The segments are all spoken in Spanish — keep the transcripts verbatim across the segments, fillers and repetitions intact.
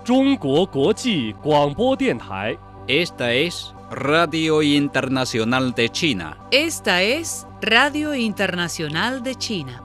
中国国际广播电台。 Esta es Radio Internacional de China. Esta es Radio Internacional de China.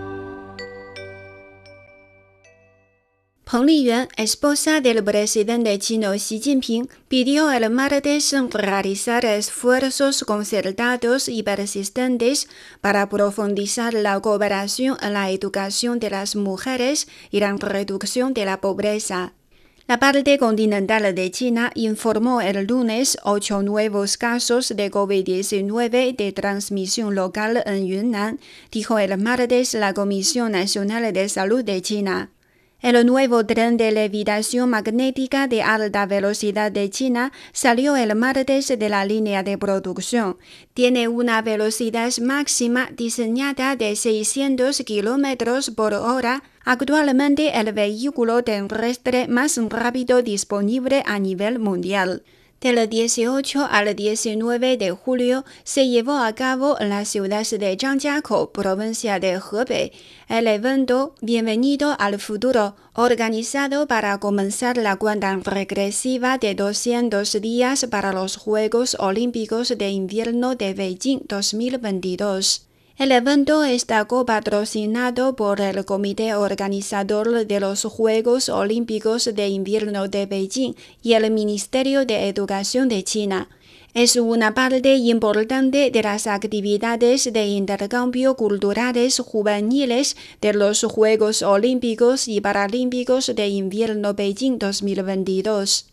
彭丽媛, esposa del presidente chino Xi Jinping, pidió el martes realizar esfuerzos concertados y persistentes para profundizar la cooperación en la educación de las mujeres y la reducción de la pobreza. La parte continental de China informó el lunes ocho nuevos casos de COVID diecinueve de transmisión local en Yunnan, dijo el martes la Comisión Nacional de Salud de China. El nuevo tren de levitación magnética de alta velocidad de China salió el martes de la línea de producción. Tiene una velocidad máxima diseñada de seiscientos kilómetros por hora. Actualmente el vehículo terrestre más rápido disponible a nivel mundial. Del dieciocho al diecinueve de julio se llevó a cabo en la ciudad de Zhangjiakou, provincia de Hebei, el evento Bienvenido al Futuro, organizado para comenzar la cuenta regresiva de doscientos días para los Juegos Olímpicos de Invierno de Beijing dos mil veintidós. El evento está copatrocinado por el Comité Organizador de los Juegos Olímpicos de Invierno de Beijing y el Ministerio de Educación de China. Es una parte importante de las actividades de intercambio culturales juveniles de los Juegos Olímpicos y Paralímpicos de Invierno Beijing dos mil veintidós.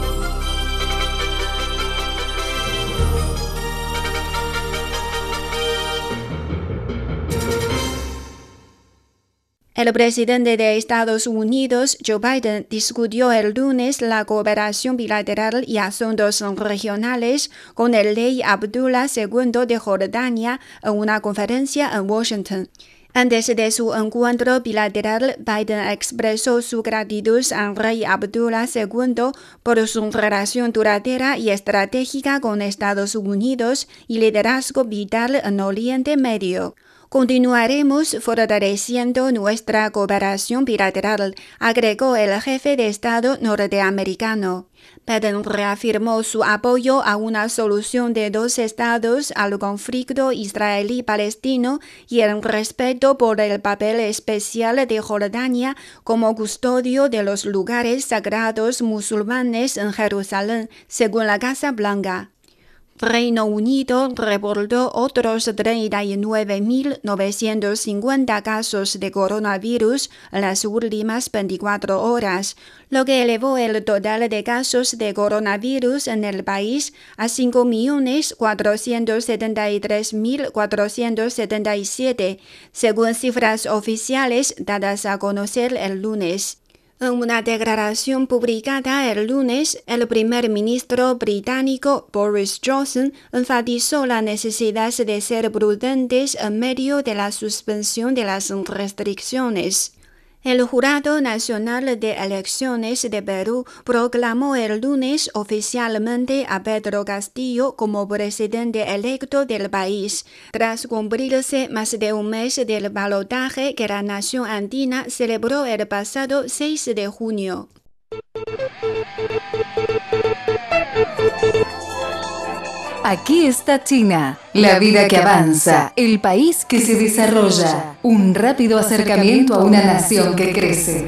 El presidente de Estados Unidos, Joe Biden, discutió el lunes la cooperación bilateral y asuntos regionales con el rey Abdullah segundo de Jordania en una conferencia en Washington. Antes de su encuentro bilateral, Biden expresó su gratitud al rey Abdullah segundo por su relación duradera y estratégica con Estados Unidos y liderazgo vital en Oriente Medio. Continuaremos fortaleciendo nuestra cooperación bilateral, agregó el jefe de Estado norteamericano. Biden reafirmó su apoyo a una solución de dos estados al conflicto israelí-palestino y el respeto por el papel especial de Jordania como custodio de los lugares sagrados musulmanes en Jerusalén, según la Casa Blanca. Reino Unido reportó otros treinta y nueve mil novecientos cincuenta casos de coronavirus en las últimas veinticuatro horas, lo que elevó el total de casos de coronavirus en el país a cinco millones cuatrocientos setenta y tres mil cuatrocientos setenta y siete, según cifras oficiales dadas a conocer el lunes. En una declaración publicada el lunes, el primer ministro británico Boris Johnson enfatizó la necesidad de ser prudentes en medio de la suspensión de las restricciones. El Jurado Nacional de Elecciones de Perú proclamó el lunes oficialmente a Pedro Castillo como presidente electo del país, tras cumplirse más de un mes del balotaje que la nación andina celebró el pasado seis de junio. Aquí está China, la vida que avanza, el país que se desarrolla, un rápido acercamiento a una nación que crece.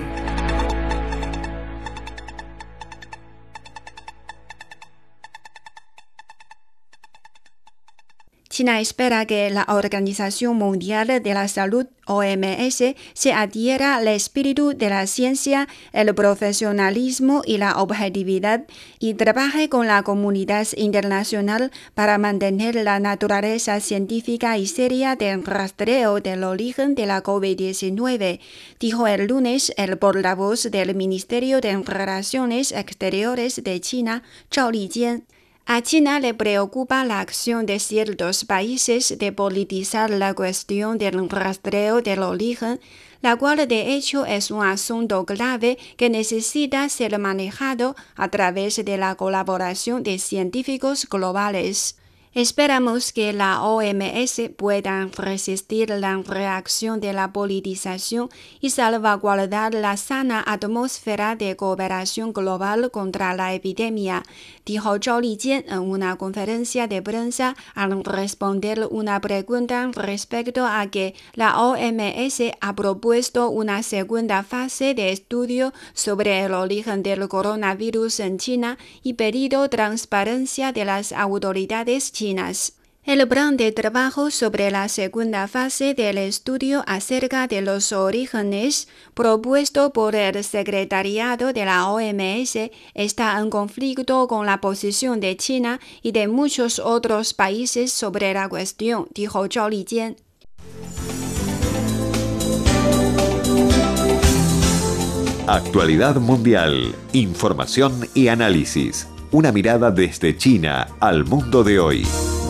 China espera que la Organización Mundial de la Salud, O M S, se adhiera al espíritu de la ciencia, el profesionalismo y la objetividad y trabaje con la comunidad internacional para mantener la naturaleza científica y seria del rastreo del origen de la COVID diecinueve, dijo el lunes el portavoz del Ministerio de Relaciones Exteriores de China, Zhao Lijian. A China le preocupa la acción de ciertos países de politizar la cuestión del rastreo del origen, la cual de hecho es un asunto clave que necesita ser manejado a través de la colaboración de científicos globales. Esperamos que la O M S pueda resistir la reacción de la politización y salvaguardar la sana atmósfera de cooperación global contra la epidemia, dijo Zhao Lijian en una conferencia de prensa al responder una pregunta respecto a que la O M S ha propuesto una segunda fase de estudio sobre el origen del coronavirus en China y pedido transparencia de las autoridades chinas. El plan de trabajo sobre la segunda fase del estudio acerca de los orígenes propuesto por el secretariado de la O M S está en conflicto con la posición de China y de muchos otros países sobre la cuestión, dijo Zhao Lijian. Actualidad mundial, información y análisis. Una mirada desde China al mundo de hoy.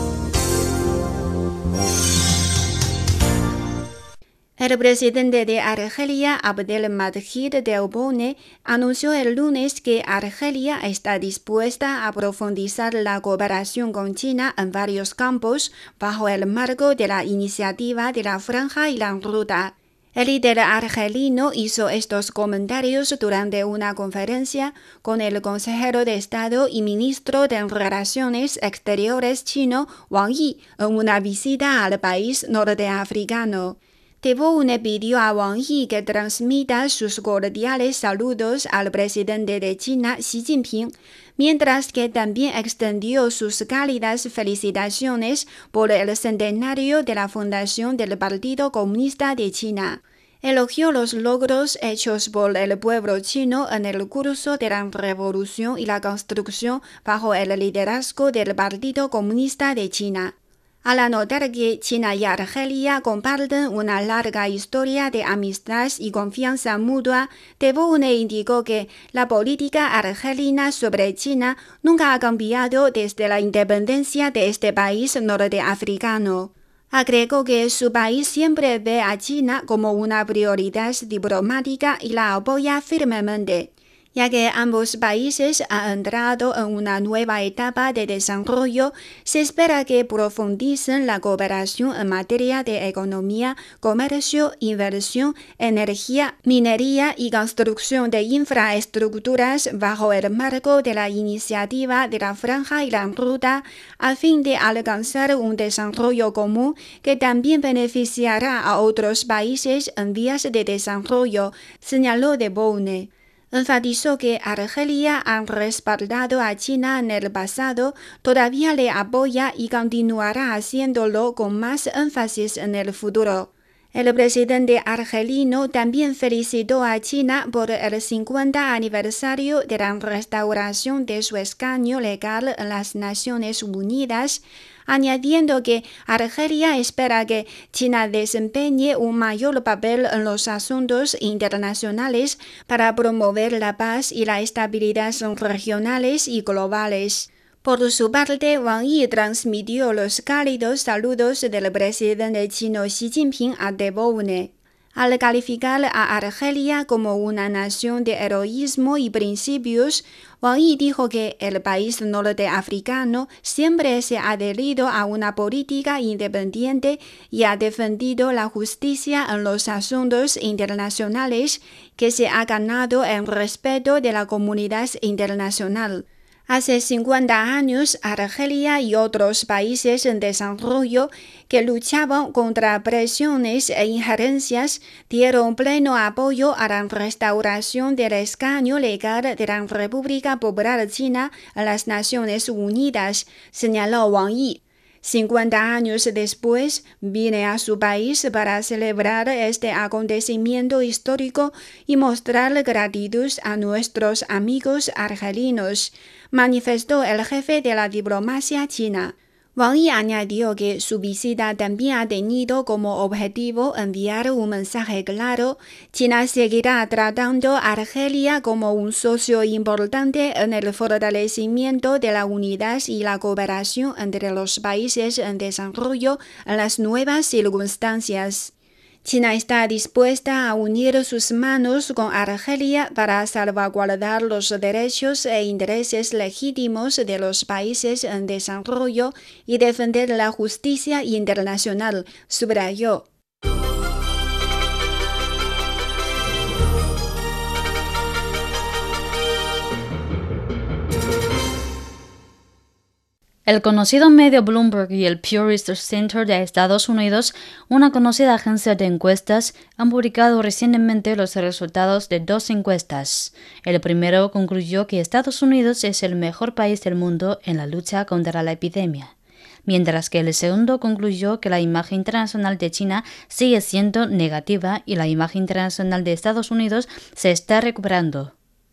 El presidente de Argelia, Abdelmadjid Tebboune, anunció el lunes que Argelia está dispuesta a profundizar la cooperación con China en varios campos bajo el marco de la iniciativa de la Franja y la Ruta. El líder argelino hizo estos comentarios durante una conferencia con el consejero de Estado y ministro de Relaciones Exteriores chino, Wang Yi, en una visita al país norteafricano. Tebboune pidió a Wang Yi que transmita sus cordiales saludos al presidente de China, Xi Jinping, mientras que también extendió sus cálidas felicitaciones por el centenario de la fundación del Partido Comunista de China. Elogió los logros hechos por el pueblo chino en el curso de la revolución y la construcción bajo el liderazgo del Partido Comunista de China. Al anotar que China y Argelia comparten una larga historia de amistad y confianza mutua, Tebboune indicó que la política argelina sobre China nunca ha cambiado desde la independencia de este país norteafricano. Agregó que su país siempre ve a China como una prioridad diplomática y la apoya firmemente, ya que ambos países han entrado en una nueva etapa de desarrollo. Se espera que profundicen la cooperación en materia de economía, comercio, inversión, energía, minería y construcción de infraestructuras bajo el marco de la iniciativa de la Franja y la Ruta, a fin de alcanzar un desarrollo común que también beneficiará a otros países en vías de desarrollo, señaló Tebboune. Enfatizó que Argelia ha respaldado a China en el pasado, todavía le apoya y continuará haciéndolo con más énfasis en el futuro. El presidente argelino también felicitó a China por el cincuenta aniversario de la restauración de su escaño legal en las Naciones Unidas, añadiendo que Argelia espera que China desempeñe un mayor papel en los asuntos internacionales para promover la paz y la estabilidad regionales y globales. Por su parte, Wang Yi transmitió los cálidos saludos del presidente chino Xi Jinping a Tebboune. Al calificar a Argelia como una nación de heroísmo y principios, Wang Yi dijo que el país norteafricano siempre se ha adherido a una política independiente y ha defendido la justicia en los asuntos internacionales, que se ha ganado el respeto de la comunidad internacional. Hace cincuenta años, Argelia y otros países en desarrollo que luchaban contra presiones e injerencias dieron pleno apoyo a la restauración del escaño legal de la República Popular China en las Naciones Unidas, señaló Wang Yi. cincuenta años después, vine a su país para celebrar este acontecimiento histórico y mostrar gratitud a nuestros amigos argelinos, manifestó el jefe de la diplomacia china. Wang Yi añadió que su visita también ha tenido como objetivo enviar un mensaje claro: China seguirá tratando a Argelia como un socio importante en el fortalecimiento de la unidad y la cooperación entre los países en desarrollo en las nuevas circunstancias. China está dispuesta a unir sus manos con Argelia para salvaguardar los derechos e intereses legítimos de los países en desarrollo y defender la justicia internacional, subrayó. El conocido medio Bloomberg y el Pew Research Center de Estados Unidos, una conocida agencia de encuestas, han publicado recientemente los resultados de dos encuestas. El primero concluyó que Estados Unidos es el mejor país del mundo en la lucha contra la epidemia, mientras que el segundo concluyó que la imagen internacional de China sigue siendo negativa y la imagen internacional de Estados Unidos se está recuperando.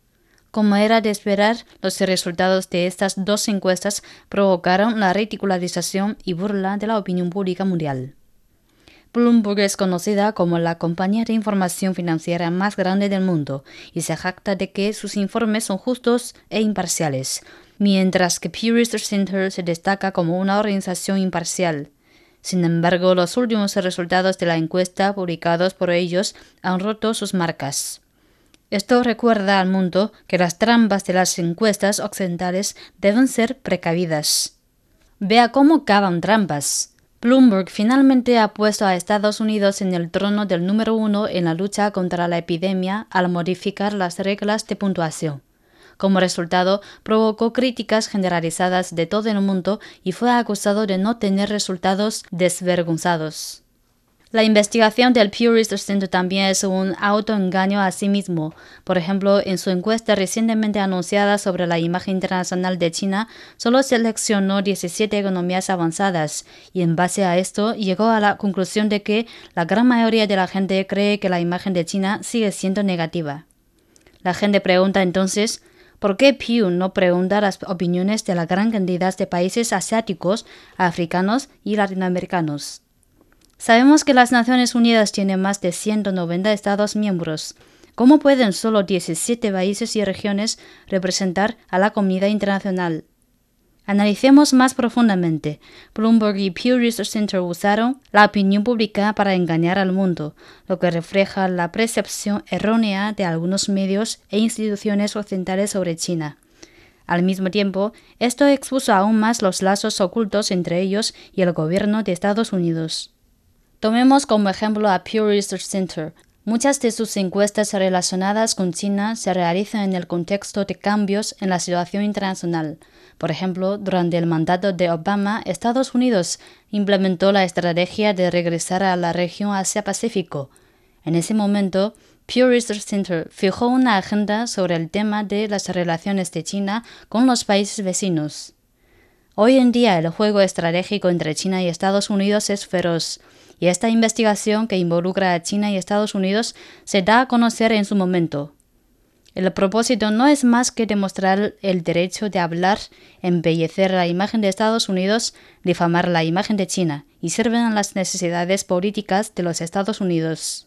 Como era de esperar, los resultados de estas dos encuestas provocaron la ridicularización y burla de la opinión pública mundial. Bloomberg es conocida como la compañía de información financiera más grande del mundo y se jacta de que sus informes son justos e imparciales, mientras que Pew Research Center se destaca como una organización imparcial. Sin embargo, los últimos resultados de la encuesta publicados por ellos han roto sus marcas. Esto recuerda al mundo que las trampas de las encuestas occidentales deben ser precavidas. Vea cómo cavan trampas. Bloomberg finalmente ha puesto a Estados Unidos en el trono del número uno en la lucha contra la epidemia al modificar las reglas de puntuación. Como resultado, provocó críticas generalizadas de todo el mundo y fue acusado de no tener resultados desvergonzados. La investigación del Pew Research Center también es un autoengaño a sí mismo. Por ejemplo, en su encuesta recientemente anunciada sobre la imagen internacional de China, solo seleccionó diecisiete economías avanzadas y en base a esto llegó a la conclusión de que la gran mayoría de la gente cree que la imagen de China sigue siendo negativa. La gente pregunta entonces, ¿por qué Pew no pregunta las opiniones de la gran cantidad de países asiáticos, africanos y latinoamericanos? Sabemos que las Naciones Unidas tienen más de ciento noventa Estados miembros. ¿Cómo pueden solo diecisiete países y regiones representar a la comunidad internacional? Analicemos más profundamente. Bloomberg y Pew Research Center usaron la opinión pública para engañar al mundo, lo que refleja la percepción errónea de algunos medios e instituciones occidentales sobre China. Al mismo tiempo, esto expuso aún más los lazos ocultos entre ellos y el gobierno de Estados Unidos. Tomemos como ejemplo a Pew Research Center. Muchas de sus encuestas relacionadas con China se realizan en el contexto de cambios en la situación internacional. Por ejemplo, durante el mandato de Obama, Estados Unidos implementó la estrategia de regresar a la región Asia-Pacífico. En ese momento, Pew Research Center fijó una agenda sobre el tema de las relaciones de China con los países vecinos. Hoy en día, el juego estratégico entre China y Estados Unidos es feroz. Y esta investigación que involucra a China y Estados Unidos se da a conocer en su momento. El propósito no es más que demostrar el derecho de hablar, embellecer la imagen de Estados Unidos, difamar la imagen de China y sirven a las necesidades políticas de los Estados Unidos.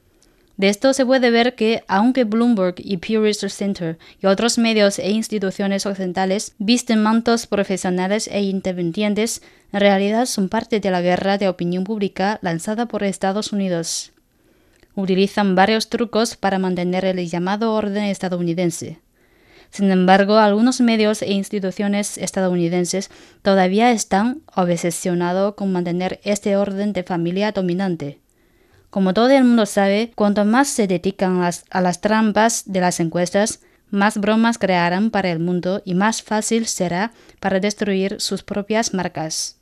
De esto se puede ver que, aunque Bloomberg y Pew Research Center y otros medios e instituciones occidentales visten mantos profesionales e independientes, en realidad son parte de la guerra de opinión pública lanzada por Estados Unidos. Utilizan varios trucos para mantener el llamado orden estadounidense. Sin embargo, algunos medios e instituciones estadounidenses todavía están obsesionados con mantener este orden de familia dominante. Como todo el mundo sabe, cuanto más se dedican a las, a las trampas de las encuestas, más bromas crearán para el mundo y más fácil será para destruir sus propias marcas.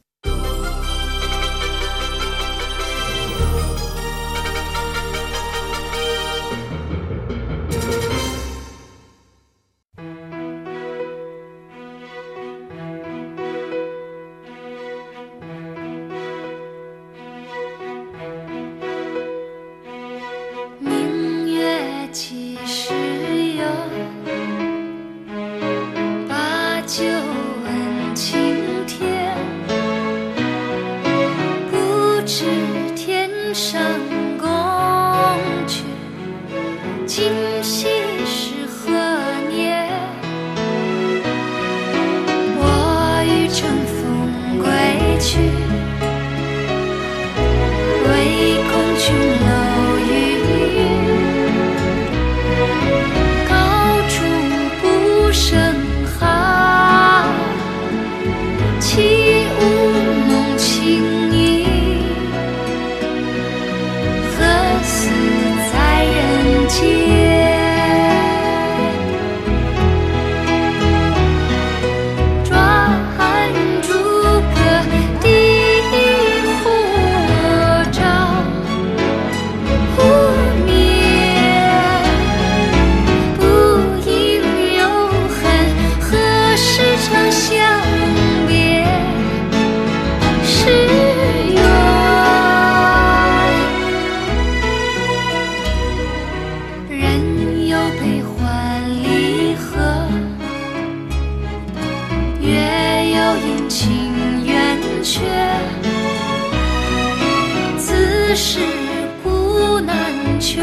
缺，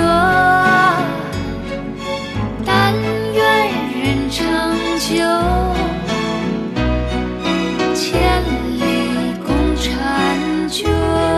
但愿人长久，千里共婵娟。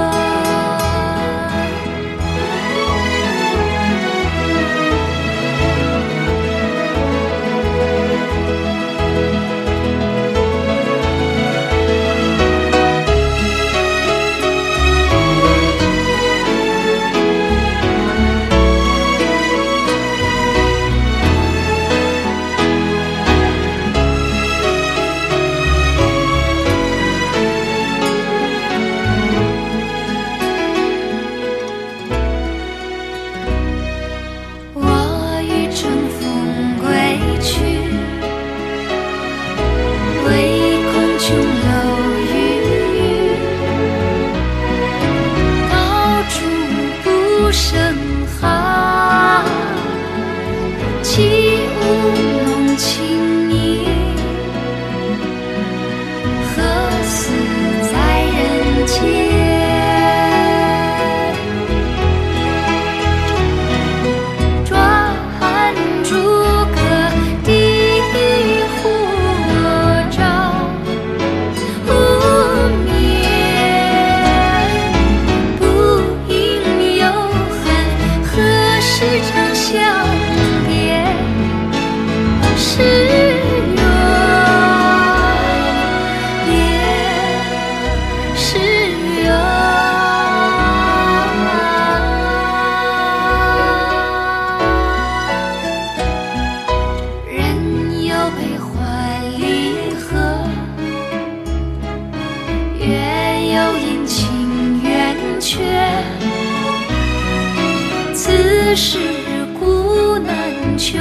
是故难全，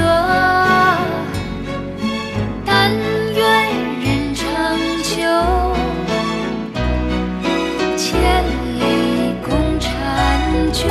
但愿人长久，千里共婵娟。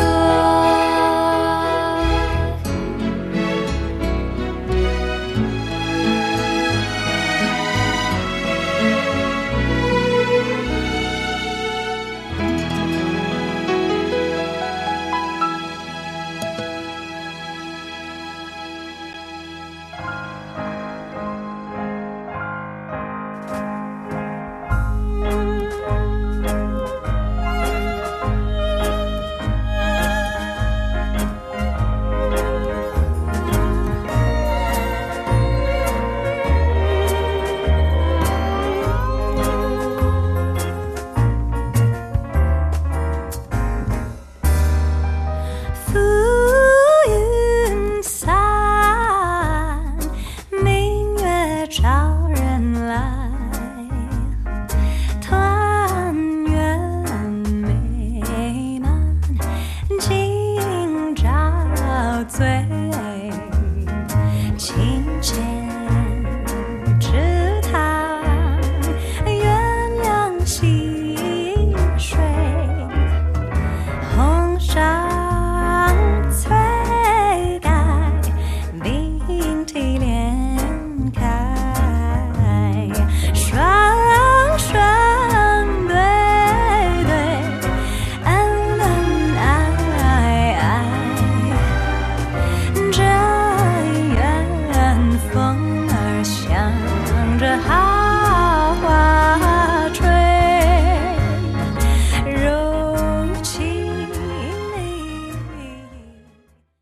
最